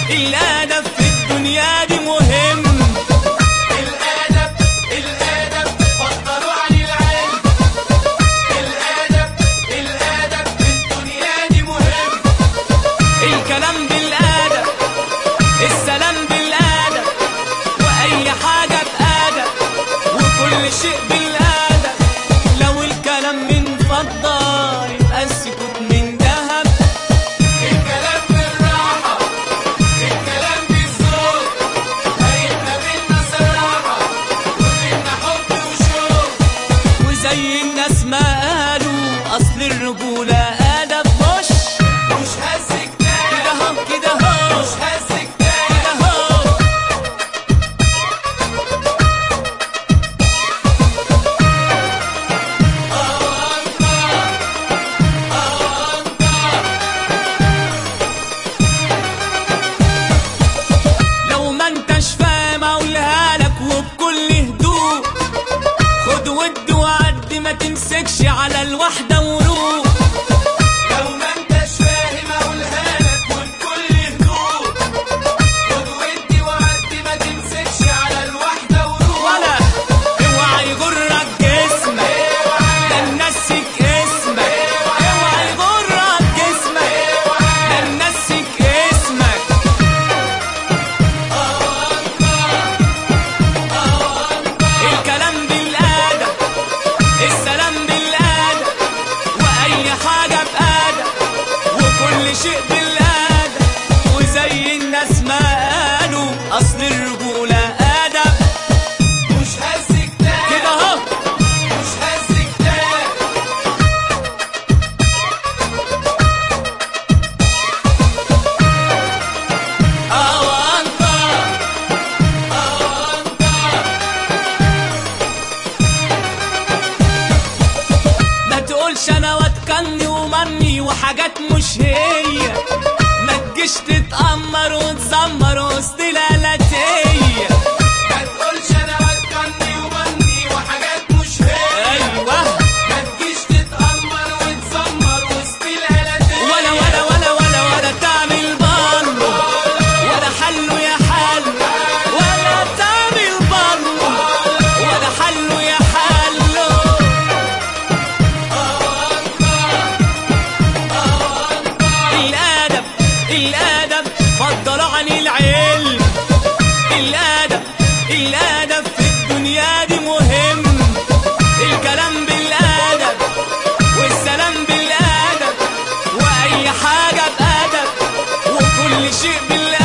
الأدب في الدنيا دي مهم. الأدب الأدب فضلوا عن العلم. الأدب الأدب في الدنيا دي مهم. الكلام بالأدب، السلام بالأدب، وأي حاجة بأدب، وكل شيء بالأدب. لو الكلام من فضة يبقى السكوت من ذهب. الكلام بالراحة، الكلام بالذوق، هيبقى بينا صراحة وبينا حب وشوق. وزي الناس ما قالوا أصل الرجولة أدب. مش هز كتاب كده اهو كده اهو مش هز كتاب. كده اهو. لو ما انتش فاهم اقولها لك وبكل هدوء. خد ود وعد، ما تمسكش على الواحدة وروح. لو ما انتش فاهم اقولها لك وبكل هدوء. خد ودي وعدي، ما تمسكش على الواحدة وروح. ولا اوعى يغرك جسمك، ده ننسك اسمك. اوعى يغرك جسمك، ده ننسك اسمك. الكلام بالأدب، السلام بالأدب، وأي حاجة بأدب، وكل شيء بالأدب. وزي الناس ما قالوا أصل الرجولة أدب. مش هز كتاب كده اهو. مش هز كتاب. ما تقولش انا واتكني ومني وحاجات مش هي. ما تجيش تتأمر وتزمر وسط لالاتية. ما تقولش انا بتكني وبني وحاجات مش هي. ايوه. ما تجيش تتأمر وتزمر وسط الهلاتين. ولا تعمل بانو، ولا حلو يا حلو، ولا تعمل بانو، ولا حلو يا حلو. الأدب الأدب فضلوا عن العلم. الأدب الأدب في الدنيا دي مهم. الكلام بالأدب، والسلام بالأدب، وأي حاجة بأدب، وكل شيء بالأدب.